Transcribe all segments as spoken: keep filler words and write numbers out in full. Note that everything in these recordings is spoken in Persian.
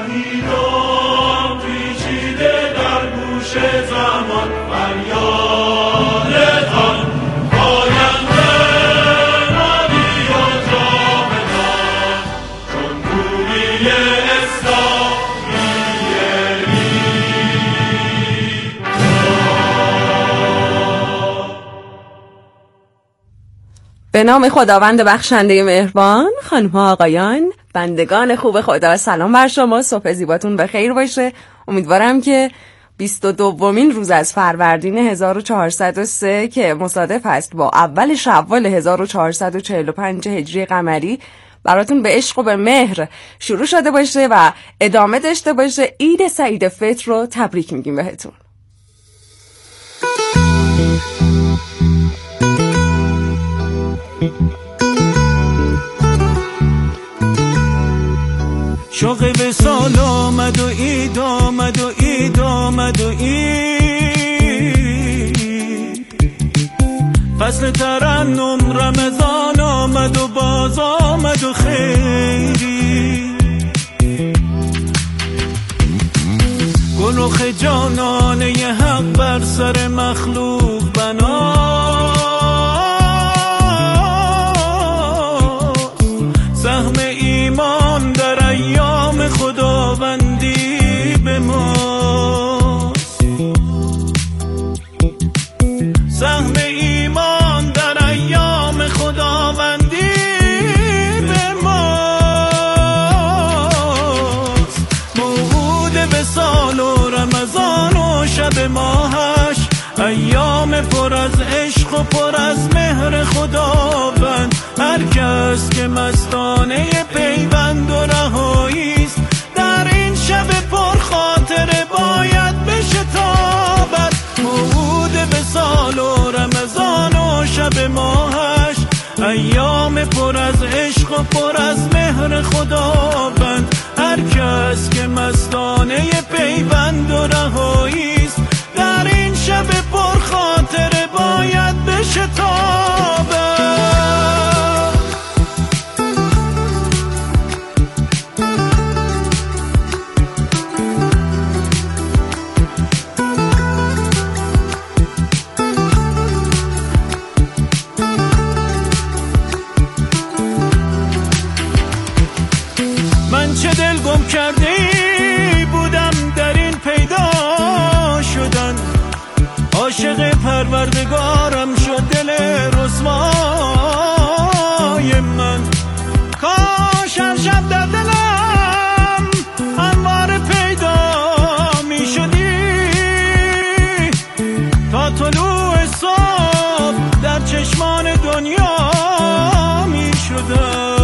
ایران پیچیده در گوش زمان فریادتان آینده مادی و جاودان جمهوری اسلامی به نام خداوند بخشنده مهربان. خانم ها آقایان، بندگان خوب خدا، سلام بر شما. صبح زیباتون بخیر باشه. امیدوارم که بیست و دومین روز از فروردین هزار و چهارصد و سه که مصادف است با اول شوال هزار و چهارصد و چهل و پنج هجری قمری براتون به عشق و به مهر شروع شده باشه و ادامه داشته باشه. عید سعید فطر رو تبریک میگیم بهتون. شوق وصال آمد و عید آمد و عید آمد و عید، فصل ترنم رمضان آمد و باز آمد و خیری، گل و خجانانه ی حق بر سر مخلوق بنا، سهم ایمان در ایام خداوندی به ماست، سهم ایمان در ایام خداوندی به ماست، موعود وصال و رمضان و شب ماهش، ایام پر از عشق و پر از مهر خداوند، هر کس که مستانه پیوند و رهاییست، در این شب پر خاطره باید بشتابد، موعود وصال و رمضان و شب ماهش، ایام پر از عشق و پر از مهر خداوند، هر کس که مستانه پیوند و رهاییست، در این شب پر خاطره باید بشتابد. من چه دل گم کرده ای بودم در این پیدا شدن، عاشق پروردگارم شد دل رسوای من، کاش هر شب در دلم انوار پیدا می شدی، تا طلوع صبح در چشمان دنیا می شدم،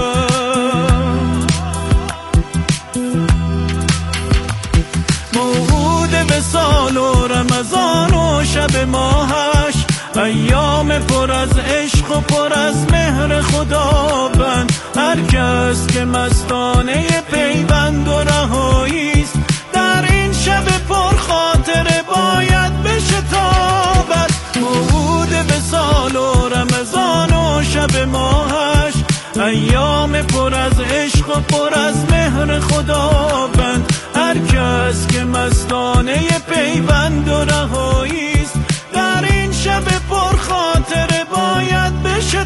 موعود وصال و رمضان و شب ماهش، ایام پر از عشق و پر از مهر خداوند، هر کس که مستانه پیوند و رهاییست، در این شب پر خاطره باید بشتابد، موعود وصال و رمضان و شب ماهش، ایام پر از عشق و پر از مهر خداوند، هر کس که مستانه پیوند و رهاییست، در این شب پر خاطره باید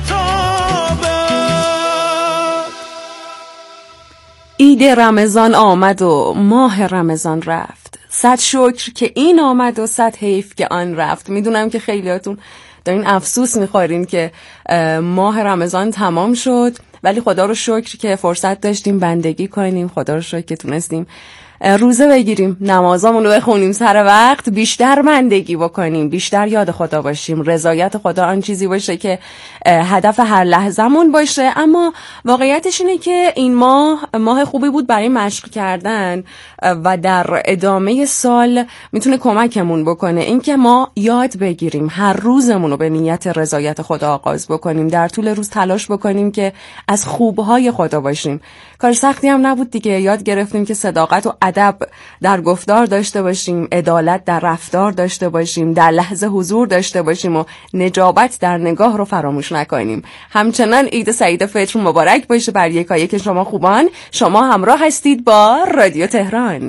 بشتابد. عید رمضان آمد و ماه رمضان رفت، صد شکر که این آمد و صد حیف که آن رفت. میدونم که خیلیاتون دارین افسوس میخورین که ماه رمضان تمام شد، ولی خدا رو شکر که فرصت داشتیم بندگی کنیم، خدا رو شکر که تونستیم روزه بگیریم، نمازامون رو بخونیم سر وقت، بیشتر بندگی بکنیم، بیشتر یاد خدا باشیم، رضایت خدا آن چیزی باشه که هدف هر لحظمون باشه. اما واقعیتش اینه که این ماه ماه خوبی بود برای مشق کردن و در ادامه سال میتونه کمکمون بکنه اینکه ما یاد بگیریم هر روزمون رو به نیت رضایت خدا آغاز بکنیم، در طول روز تلاش بکنیم که از خوبهای خدا باشیم. کار سختی هم نبود دیگه، یاد گرفتیم که صداقت و ادب در گفتار داشته باشیم، عدالت در رفتار داشته باشیم، در لحظه حضور داشته باشیم و نجابت در نگاه رو فراموش نکنیم. همچنان عید سعید فطر مبارک باشه بر یکایک شما خوبان. شما همراه هستید با رادیو تهران.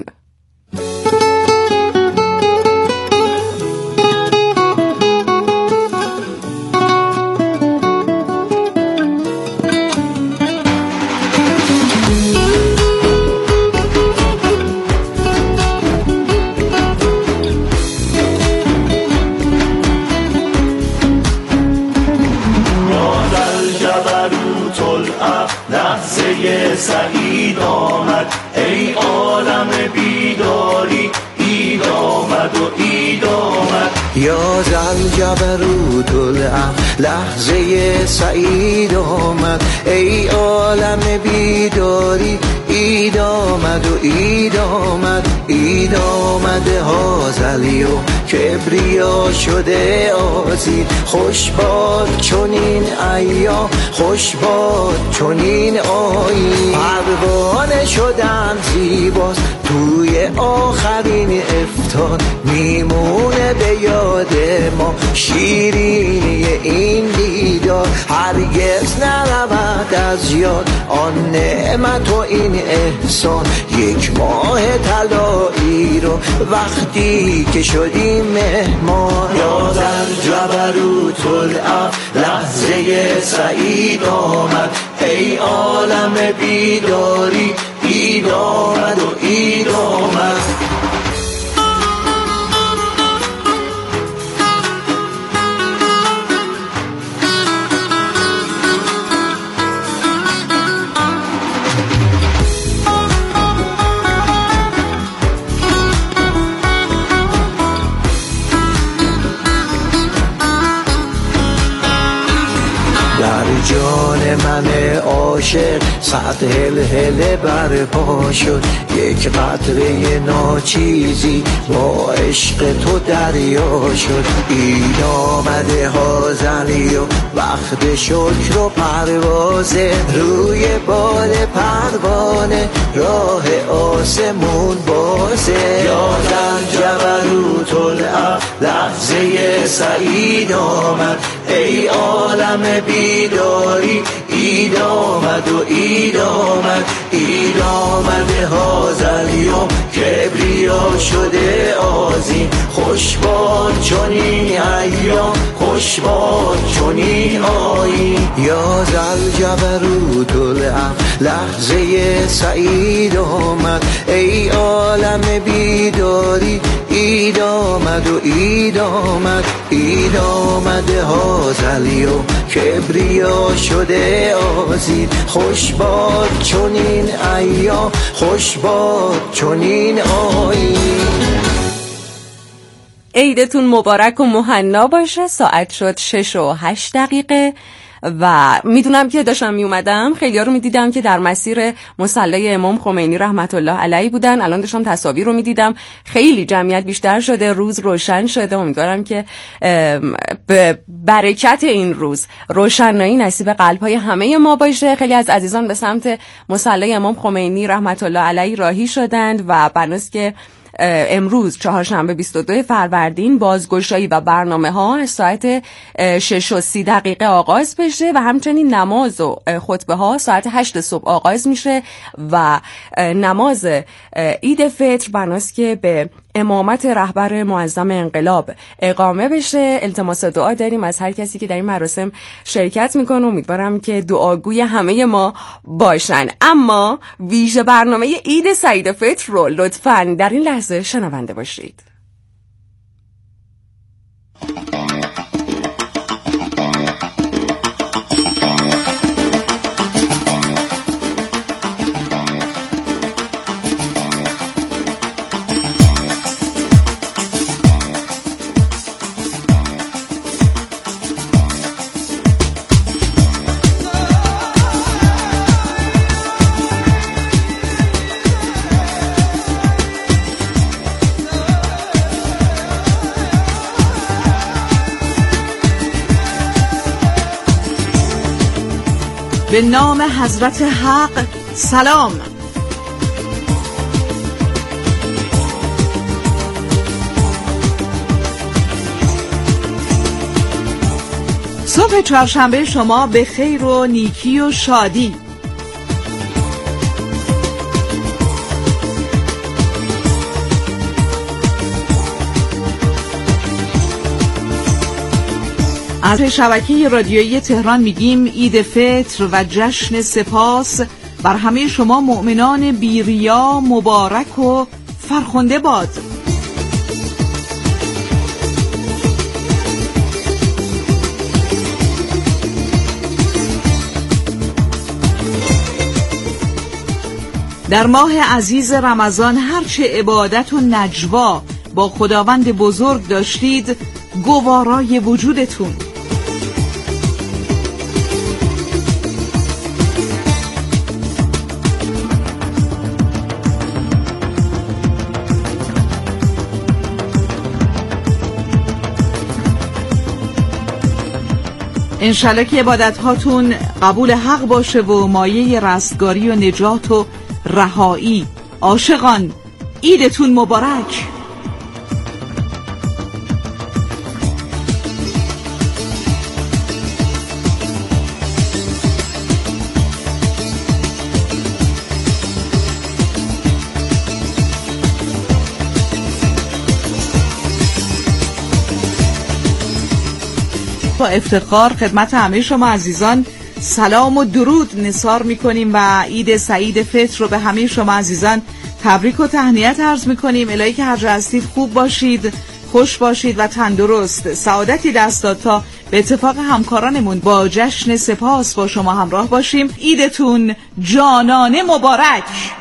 لحظه سعید آمد، ای عالم بیداری، عید آمد و عید آمد. یا ذل جبروت العقل، لحظه سعید آمد، ای عالم بیداری، عید آمد و عید آمد. عید آمده هازل یوم، کبریا شده آزید. خوش باد چنین ایام، خوش باد چنین آیین. پروانه شدن زیباست توی آخرین افطار، میمونه به یاد ما شیرینی این دیدار. هرگز نرود از یاد آن نعمت و این احسان، یک ماه طلایی رو وقتی که شدیم مهمان. یا در جبروت العقل، لحظه سعید آمد، ای عالم بیداری، عید آمد و عید آمد. جان من عاشق صد هلهله برپا شد، یک قطره ناچیزی با عشق تو دریا شد. عید آمده هازلی و وقت شکر و پروازه، روی بال پروانه راه آسمون بازه. یا در جبروت العقل، لحظه سعید آمد، ای عالم بیداری، عید آمد و عید آمد. عید آمده هازل یوم، کبریا شده آذین. خوش باد چنین ایام، خوش باد چنین آیین. یا ذل جبروت العقل، لحظه سعید آمد، ای عالم بیداری، عید آمد و عید آمد. عید آمده هازل یوم، کبریا شده آذین. خوش باد چنین ایام، خوش باد چنین آیین. عیدتون مبارک و مهنا باشه. ساعت شد شش و هشت دقیقه و میدونم که داشتم میومدم خیلی ها رو میدیدم که در مسیر مصلی امام خمینی رحمت الله علیه بودن. الان داشتم تصاویر رو میدیدم، خیلی جمعیت بیشتر شده، روز روشن شده. امیدوارم که به برکت این روز روشنایی نصیب قلب‌های همه ما باشه. خیلی از عزیزان به سمت مصلی امام خمینی رحمت الله علیه راهی شدند و بناست که امروز چهارشنبه بیست و دو فروردین بازگشایی و برنامه ها از ساعت شش و سی دقیقه آغاز بشه و همچنین نماز و خطبه ها ساعت هشت صبح آغاز میشه و نماز عید فطر بناست که به امامت رهبر معظم انقلاب اقامه بشه. التماس دعا داریم از هر کسی که در این مراسم شرکت میکنه. امیدوارم که دعاگوی همه ما باشن. اما ویژه برنامه عید سعید فطر رو لطفاً در این لحظه شنونده باشید. به نام حضرت حق سلام. صبح چهارشنبه شما به خیر و نیکی و شادی. از شبکه رادیویی تهران میگیم عید فطر و جشن سپاس بر همه شما مؤمنان بیریا مبارک و فرخنده باد. در ماه عزیز رمضان هرچه عبادت و نجوا با خداوند بزرگ داشتید گوارای وجودتون. انشالله که عبادت هاتون قبول حق باشه و مایه رستگاری و نجات و رهایی. عاشقان عیدتون مبارک. با افتخار خدمت همه شما عزیزان سلام و درود نثار میکنیم و عید سعید فطر رو به همه شما عزیزان تبریک و تهنیت عرض میکنیم. الهی که هر جا هستید خوب باشید، خوش باشید و تندرست. سعادتی دست داد تا به اتفاق همکارانمون با جشن سپاس با شما همراه باشیم. عیدتون جانانه مبارک.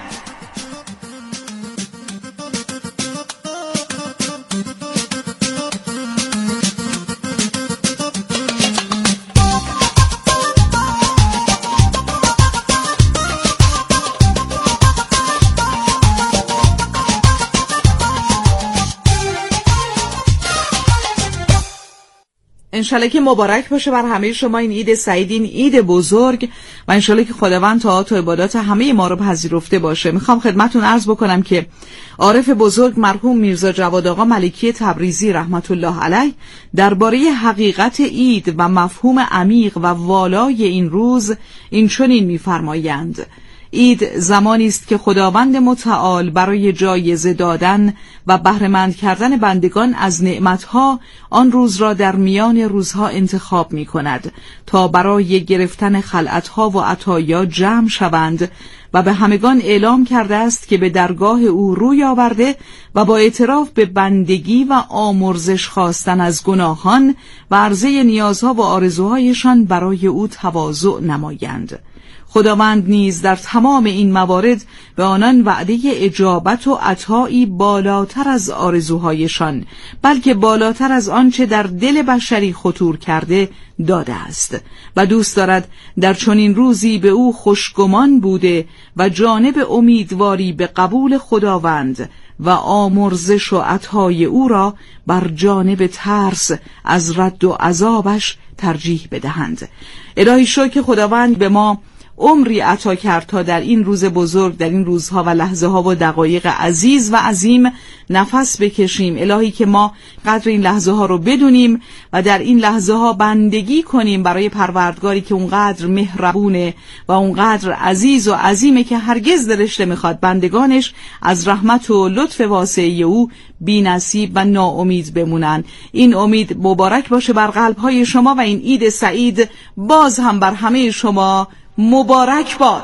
انشالله که مبارک باشه بر همه شما این عید سعید، این عید بزرگ، و انشالله که خداوند طاعات و عبادات همه ما رو پذیرفته باشه. میخوام خدمتون عرض بکنم که عارف بزرگ مرحوم میرزا جواد آقا ملکی تبریزی رحمت الله علیه درباره حقیقت عید و مفهوم عمیق و والای این روز این چنین میفرمایند: عید زمانی است که خداوند متعال برای جایزه دادن و بهره‌مند کردن بندگان از نعمتها آن روز را در میان روزها انتخاب می کند تا برای گرفتن خلعتها و عطایا جمع شوند و به همگان اعلام کرده است که به درگاه او روی آورده و با اعتراف به بندگی و آمرزش خواستن از گناهان و عرضه نیازها و آرزوهایشان برای او تواضع نمایند. خداوند نیز در تمام این موارد به آنان وعده اجابت و عطایی بالاتر از آرزوهایشان، بلکه بالاتر از آنچه در دل بشری خطور کرده داده است و دوست دارد در چنین روزی به او خوشگمان بوده و جانب امیدواری به قبول خداوند و آمرزش و عطای او را بر جانب ترس از رد و عذابش ترجیح بدهند. الهی شکر که خداوند به ما عمری عطا کرد تا در این روز بزرگ، در این روزها و لحظه ها و دقایق عزیز و عظیم نفس بکشیم. الهی که ما قدر این لحظه ها رو بدونیم و در این لحظه ها بندگی کنیم برای پروردگاری که اونقدر مهربونه و اونقدر عزیز و عظیمه که هرگز دلش نمیخواد بندگانش از رحمت و لطف واسعه او بی نصیب و ناامید بمونن. این امید مبارک باشه بر قلب‌های شما و این عید سعید باز هم بر همه شما مبارک باد.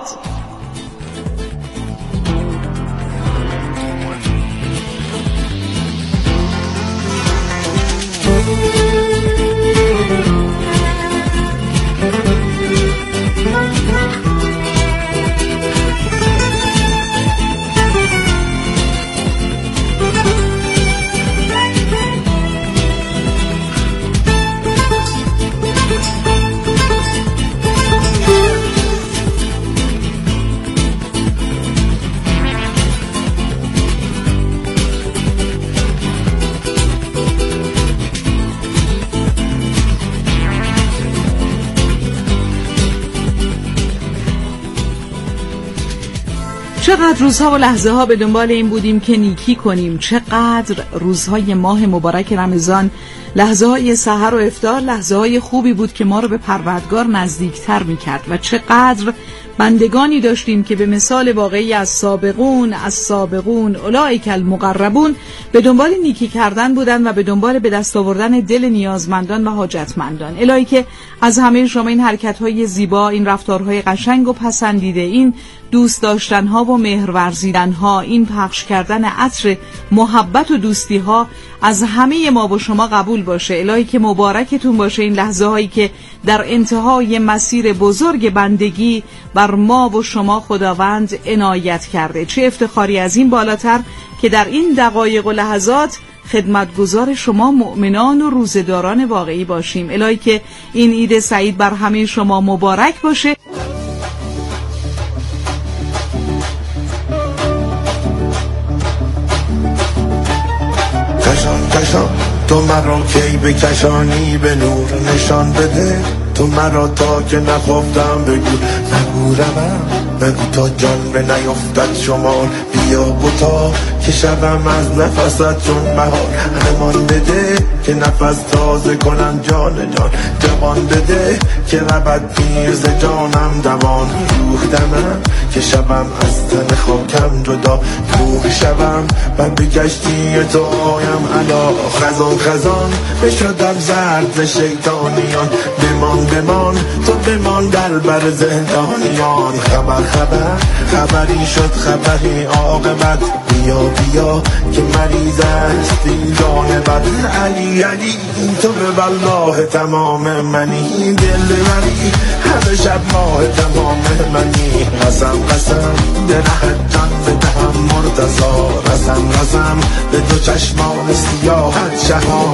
چقدر روزها و لحظه ها به دنبال این بودیم که نیکی کنیم، چقدر روزهای ماه مبارک رمضان، لحظه های سحر و افطار لحظه های خوبی بود که ما رو به پروردگار نزدیکتر می کرد و چقدر بندگانی داشتیم که به مثال واقعی از سابقون از سابقون اولئک المقربون به دنبال نیکی کردن بودن و به دنبال به دست آوردن دل نیازمندان و حاجتمندان. الهی که از همه شما این حرکت‌های زیبا، این رفتارهای قشنگ و پسندیده، این دوست داشتن‌ها و مهر ورزیدن‌ها، این پخش کردن عطر محبت و دوستی‌ها از همه ما و شما قبول باشه. الهی که مبارکتون باشه این لحظه هایی که در انتهای مسیر بزرگ بندگی بر ما و شما خداوند عنایت کرده. چه افتخاری از این بالاتر که در این دقایق و لحظات خدمتگزار شما مؤمنان و روزداران واقعی باشیم. الهی که این عید سعید بر همه شما مبارک باشه. کشان کشان تو مرا کی بکشانی به نور نشان بده، تو مرا تا که نخفتم بگو نگو روم، بگو تا جان به نیفتد شمال، بیا بتا که شبم از نفست چون بهار، امان بده که نفس تازه کنم جان جان، جوان بده که ربط پیرز جانم دوان، روح دمم که شبم از تن خاکم جدا، روح شبم و بگشتی تو آیم علا، خزان خزان بشدم زرد شیطانیان، بمان بمان تو بمان در بر زندانیان، خبر خبر خبری شد خبری عاقبت، بیا بیا که مریض است این جان بد، علی علی تو به والله تمام منی، دل بری همه شب ماه تمام منی، قسم قسم درهت جان بدهم مرتضا، قسم قسم به دو چشمان سیاحت شها.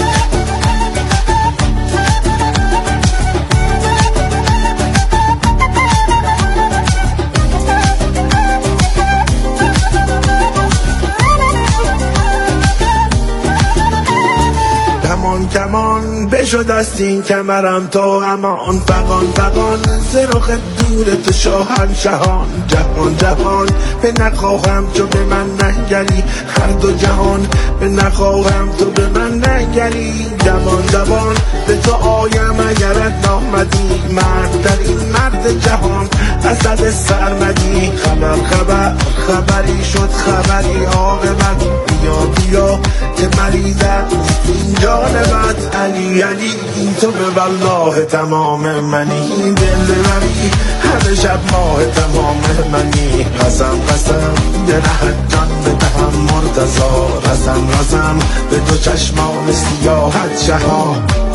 کمان کمان بشد است این کمرم تا امان، فقان فقان سرخ دور تو شاهنشهان، جهان جهان به نخواهم تو به من ننگری، هر دو جهان به نخواهم تو به من ننگری، جوان جوان به تو آیم اگرت نامدی، مرد در این مرد جهان اسد سرمدی، خبر خبر خبری شد خبری عاقبت، بیا بیا که مریض است این جان بد، علی علی تو به والله تمام منی، دل بری همه شب ماه تمام منی، قسم قسم درهت جان بدهم مرتضا، قسم قسم به دو چشمان سیاحت شها،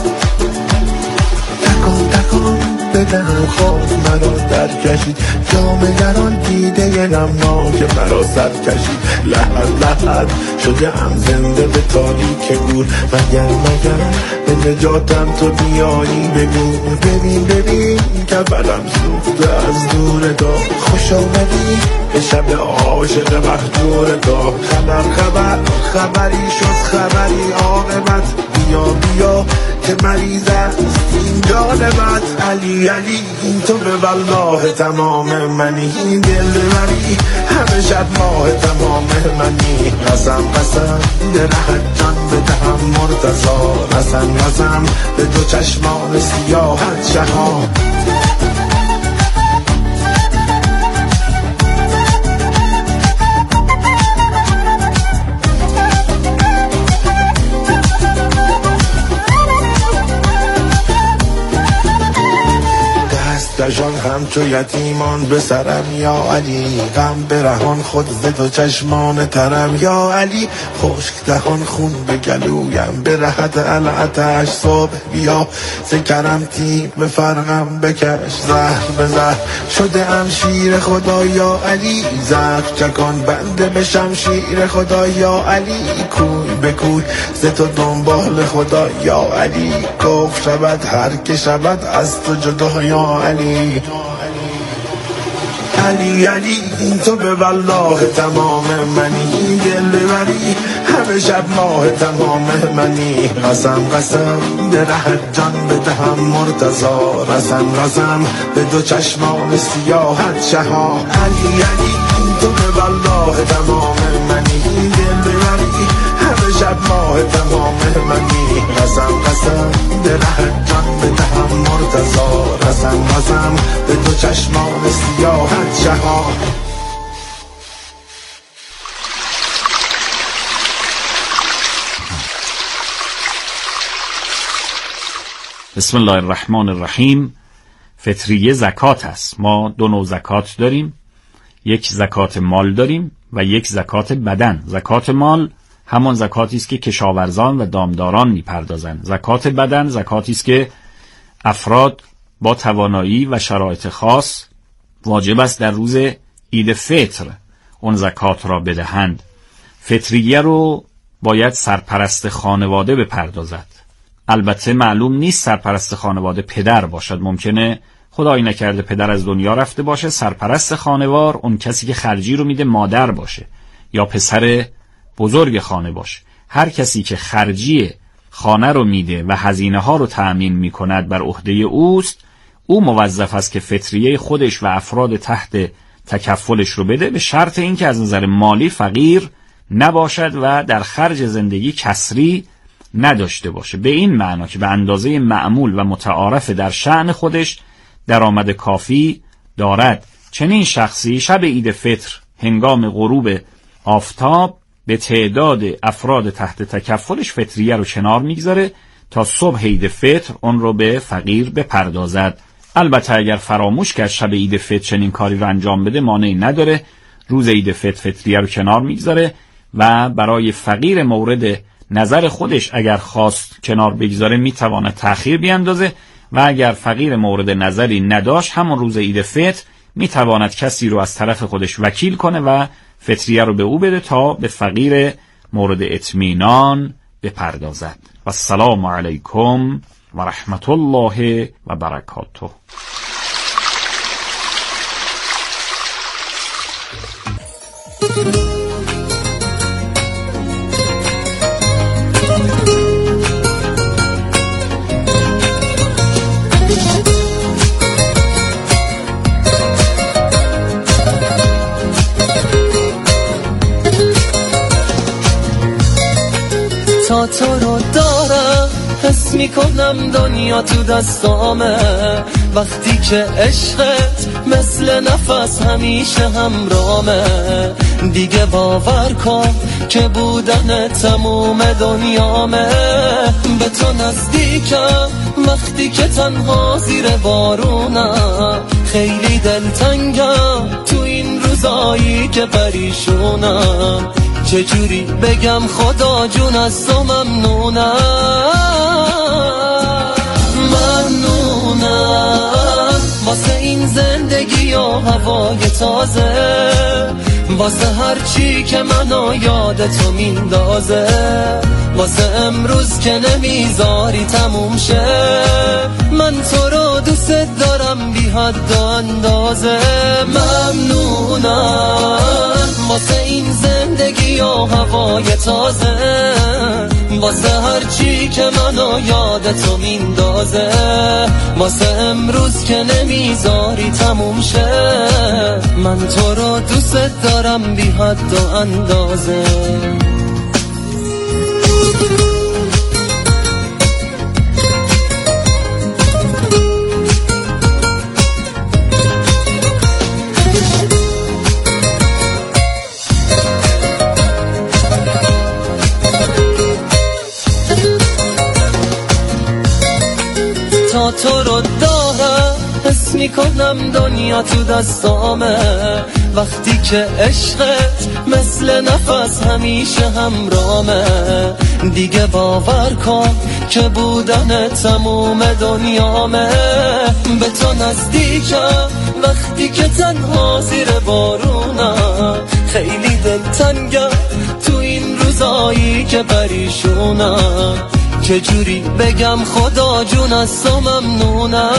تکان تکان بدهم خواب مرا در کشید، جام گران دیده نمناک مرا سر کشید، لحد لحد شده ام زنده به تاریک گور، مگر مگر به نجاتم تو بیایی بگو، ببین ببین کفرم سوخته از دور دا، خوش آمدی به شب عاشق مهجور دا، خبر خبر خبری شد خبری عاقبت، بیا بیا که مریض است این جان بد، علی علی تو به والله تمام منی، دل بری همه شب ماه تمام منی، قسم قسم درهت جان بدهم مرتضا، قسم قسم به دو چشمان سیاحت شها. دشان همچو یتیمان به سرم یا علی، غم برهان خود ز دو چشمان ترم یا علی، خشک دهان خون به گلویم برهت العتش، صبح بیا سکرم تیب به فرقم بکش، زهر به زهر شده ام شیر خدا یا علی، زهر چکان بنده به شمشیر خدا یا علی، کوی به کوی ز تو دنبال خدا یا علی، کفر شود هر که شود از تو جدا یا علی، علی علی تو به والله تمام منی، دل بری همه شب ماه تمام منی، قسم قسم درهت جان بدهم مرتضا، قسم قسم به دو چشمان سیاحت شها، علی علی تو والله تمام منی، دل ببری همه شب ماه تمام منی. قسم قسم دلت جان بدهم مرتضا، قسم قسم به تو چشمان سیاهت جهان. بسم الله الرحمن الرحیم. فطریه زکات است. ما دو نوع زکات داریم، یک زکات مال داریم و یک زکات بدن. زکات مال همان زکاتی است که کشاورزان و دامداران میپردازند. زکات بدن زکاتی است که افراد با توانایی و شرایط خاص واجب است در روز عید فطر اون زکات را بدهند. فطریه رو باید سرپرست خانواده بپردازد. البته معلوم نیست سرپرست خانواده پدر باشد، ممکنه خدایی نکرده پدر از دنیا رفته باشه، سرپرست خانوار اون کسی که خرجی رو میده مادر باشه یا پسر بزرگ خانه باشه. هر کسی که خرجی خانه رو میده و هزینه ها رو تأمین میکند بر عهده اوست، او موظف است که فطریه خودش و افراد تحت تکفلش رو بده، به شرط اینکه از نظر مالی فقیر نباشد و در خرج زندگی کسری نداشته باشه، به این معنا که به اندازه معمول و متعارف در شأن خودش درآمد کافی دارد. چنین شخصی شب عید فطر هنگام غروب آفتاب به تعداد افراد تحت تکفلش فطریه رو کنار میگذاره تا صبح عید فطر اون رو به فقیر بپردازد. البته اگر فراموش کرد شب عید فطر چنین کاری رو انجام بده مانعی نداره، روز عید فطر فطریه رو کنار میگذاره و برای فقیر مورد نظر خودش اگر خواست کنار بگذاره میتواند تأخیر بیاندازه و اگر فقیر مورد نظری نداشت همون روز عید فطر میتواند کسی رو از طرف خودش وکیل کنه و فطریه رو به او بده تا به فقیر مورد اطمینان بپردازد. و السلام علیکم و رحمت الله و برکاته. تا تو رو دارم حس میکنم دنیا تو دستامه، وقتی که عشقت مثل نفس همیشه همرامه. دیگه باور کن که بودن تموم دنیامه، به تو نزدیکم وقتی که تنها زیر بارونم. خیلی دلتنگم تو این روزایی که پریشونم، چجوری بگم خدا جون از تو ممنونم. ممنونم واسه این زندگی و هوای تازه، واسه هر چی که منو یاد تو میندازه، واسه امروز که نمیذاری تموم شه. من تو رو دوست دارم بی حد و اندازه. ممنونم واسه این زندگی و هوای تازه، واسه هر چی که منو یاد تو میندازه، واسه امروز که نمیذاری تموم شه. من تو رو دوست دارم بی حد و اندازه. تا تو رو دارم حس میکنم دنیا تو دستامه، وقتی که عشقت مثل نفس همیشه همرامه. دیگه باور کن که بودن تموم دنیامه، به تو نزدیکم وقتی که تنها زیر بارونم. خیلی دلتنگم تو این روزایی که پریشونم، چجوری بگم خدا جون از تو ممنونم.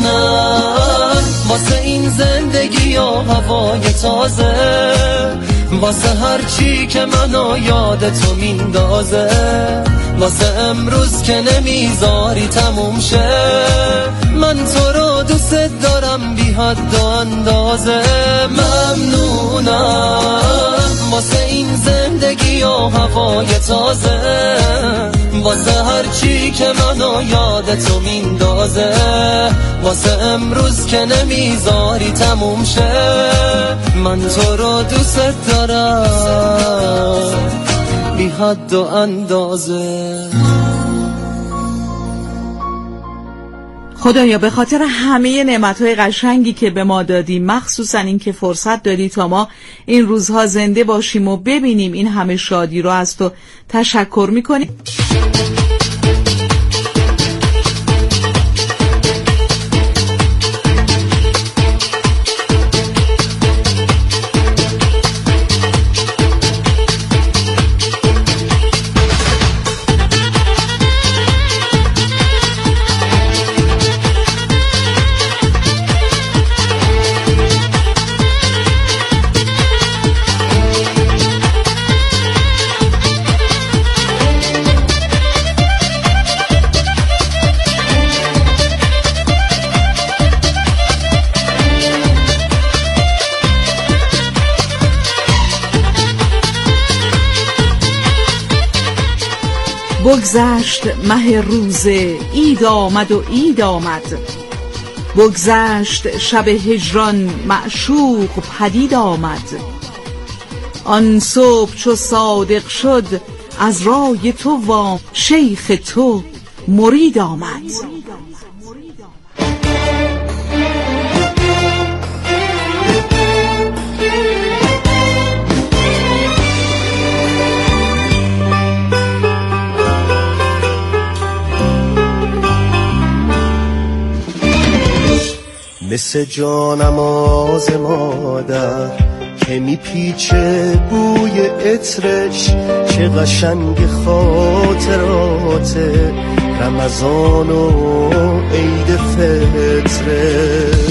ممنونم واسه این زندگی و هوای تازه، واسه هر چی که منو یاد تو میندازه، واسه امروز که نمیذاری تموم شه. من تو رو دوست دارم بی حد و اندازه. ممنونم واسه این زندگی و هوای تازه، واسه هر چی که منو یاد تو میندازه، واسه امروز که نمیذاری تموم شه. من تو رو دوست دارم بی حد و اندازه. خدایا به خاطر همه نعمت‌های قشنگی که به ما دادی، مخصوصا این که فرصت دادی تا ما این روزها زنده باشیم و ببینیم این همه شادی رو، از تو تشکر می‌کنیم. بگذشت مه روز عید آمد و عید آمد، بگذشت شب هجران معشوق پدید آمد. آن صبح چو صادق شد از رای تو وام، شیخ تو مرید آمد. مثل جانماز مادر که میپیچه بوی عطرش، چه قشنگ خاطرات رمضان و عید فطرش.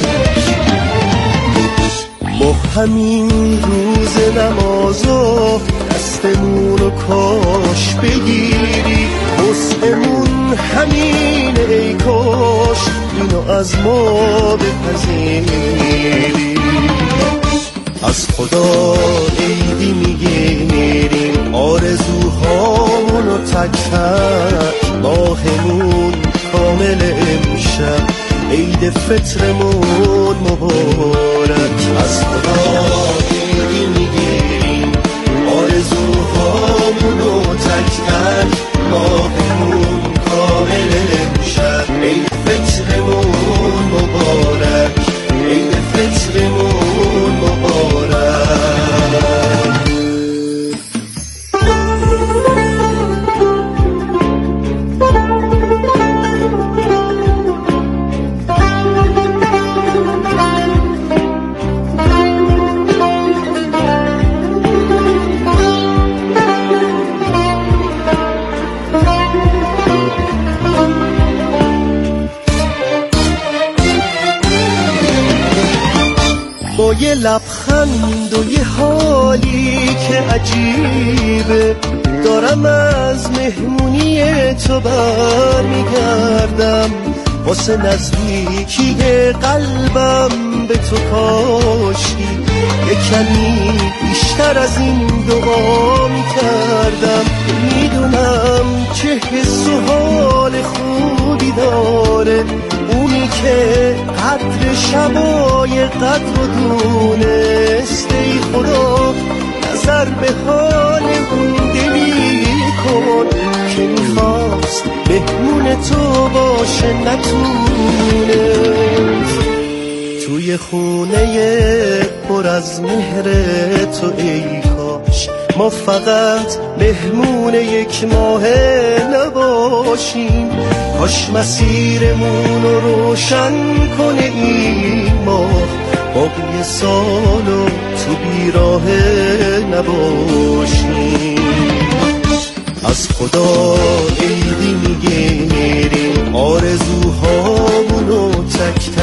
با همین روز نمازو دستمونو کاش بگیری، وسعمون همین ای کاش اینو از ما بپذیری. از خدا عیدی میگیریم، آرزوهامونو تک تک، ماهمون کامل امشب، عید فطرمون مبارک. از خدا عیدی میگیریم، آرزوهامونو تک تک، ماهمون کامل امشب، عید فطرمون مبارک، عید فطرمون مبارک. با یه لبخند و یه حالی که عجیبه، دارم از مهمونی تو بر میگردم، واسه نزدیکی قلبم به تو کاشی یه کمی بیشتر از این دعا میکردم. میدونم چه حس و حال خوبی داره اونی که قدر شبای قدر و دونست. ای خدا نظر به حال اون دلی کن که میخواست مهمون تو باشه نتونست. توی خونه پر از مهر تو ای کاش ما فقط مهمون یک ماه نباشیم، کاش مسیرمون رو روشن کنه این ماه، باقی سالو تو بیراه نباشیم. از خدا عیدی میگیریم، آرزوهامونو تک تک